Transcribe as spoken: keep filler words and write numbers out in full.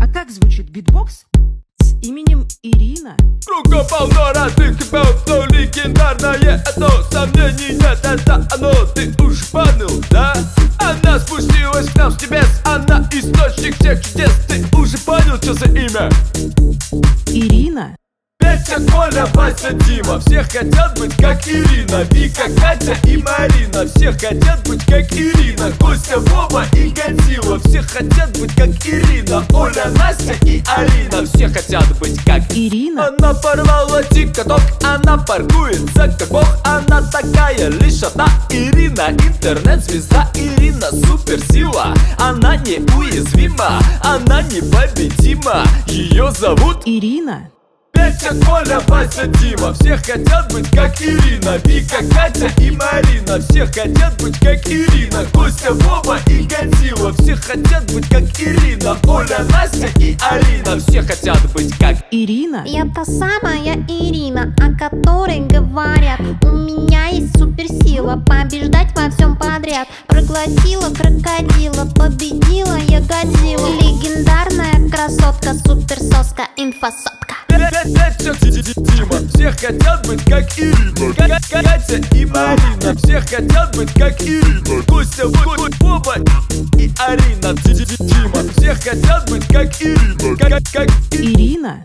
Как, как звучит битбокс с именем Ирина? Кругом полно разных кипов, но легендарное это сомнений нет, это оно, ты уж понял, да? Она спустилась к нам с небес, она источник всех чудес, ты уже понял, что за имя? Ирина. Петя, Коля, Вася, Дима, все хотят быть как Ирина. Вика, Катя и Марина, все хотят быть как Ирина. Костя, Вова и Годзилла, все хотят быть как Ирина. Оля, Настя и Алина, все хотят быть как Ирина. Она порвала тик-ток, она паркуется как бог. Она такая лишь одна Ирина, интернет-звезда Ирина, суперсила. Она неуязвима, она непобедима. Ее зовут Ирина. Петя, Коля, Вася, Дима, все хотят быть как Ирина. Вика, Катя и Марина, все хотят быть как Ирина. Костя, Вова и Годзилла, все хотят быть как Ирина. Оля, Настя и Алина, все хотят быть как Ирина. Я та самая Ирина, о которой говорят. У меня есть суперсила, побеждать во всем подряд. Проглотила крокодила, победила я Годзилла. Легендарная красотка, суперсоска, инфосотка. Петя, Дима, все хотят быть как Ирина. Катя и Марина, все хотят быть как Ирина. Костя, Вова и Арина, Дима, все хотят быть как Ирина. Ирина.